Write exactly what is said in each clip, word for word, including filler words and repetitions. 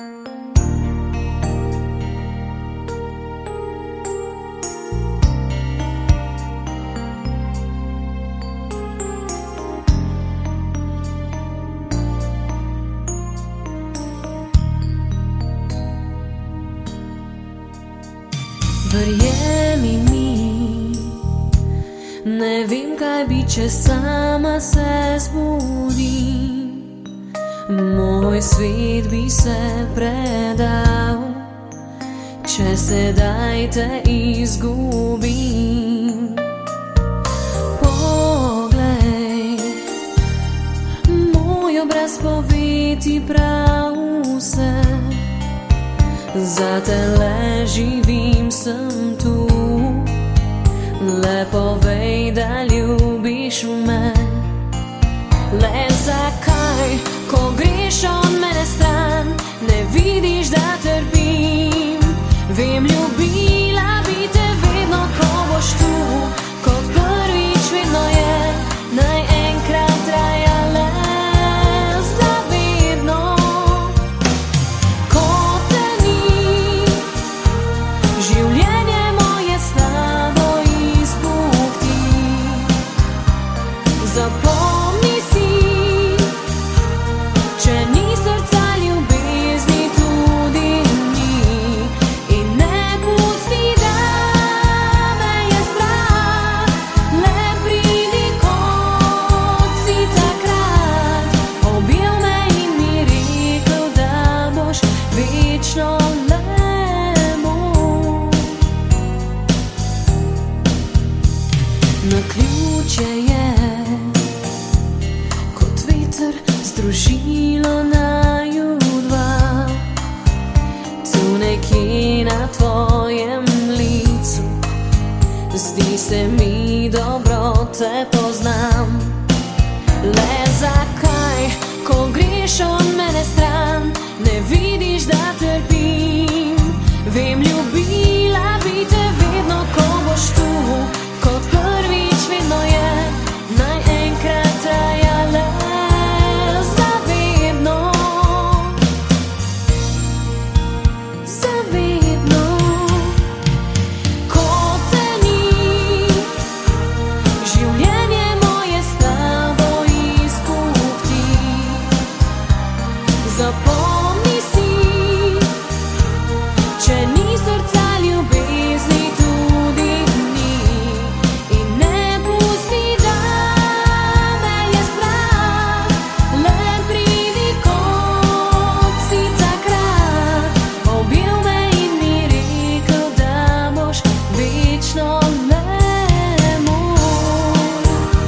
Verjemi mi, ne vem, kaj bi, če sama se zbudim. Moj svet bi se predal, če sedaj te izgubim. Poglej, moj obraz pove ti prav vse. Zate živim, sem tu. Le povej, da ljubiš me. Le zakaj, ko greš od mene stran, ne vidiš, da trpim? Vem, ljubila bi te vedno, ko boš tu. Kot prvič vedno je, naj enkrat traja le. Zapomni si, če ni srca ljubezni, tudi ni. In ne pusti, da me je strah. Le pridi, kot si takrat. Objel me in mi rekel, da boš večno le moj. Naključje je združilo naju dva, tu nekje na tvojem licu. Zdi se mi, dobro te poznam. Le zakaj, ko greš od mene stran, ne vidiš, da trpim? Vem, ljubila bi te vedno, ko boš tu. Kot prvič vedno je, naj enkrat traja le. Zapomni si, če ni srca ljubezni, tudi ni. In ne pusti, da me je strah. Le pridi, kot si takrat. Objel me in mi rekel, da boš večno le moj.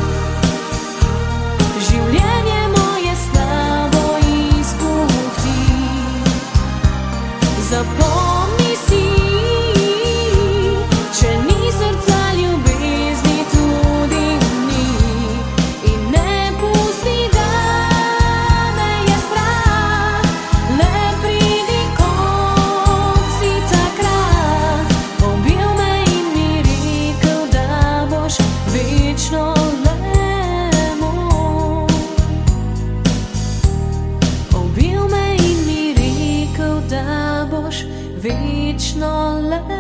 Življenje moje s tabo zapomni si, če ni srca ljubezni, tudi ni. In ne pusti, da me je strah. Le pridi, kot si takrat. Objel me in mi rekel, da boš večno le moj. Objel me in mi rekel, da boš večno le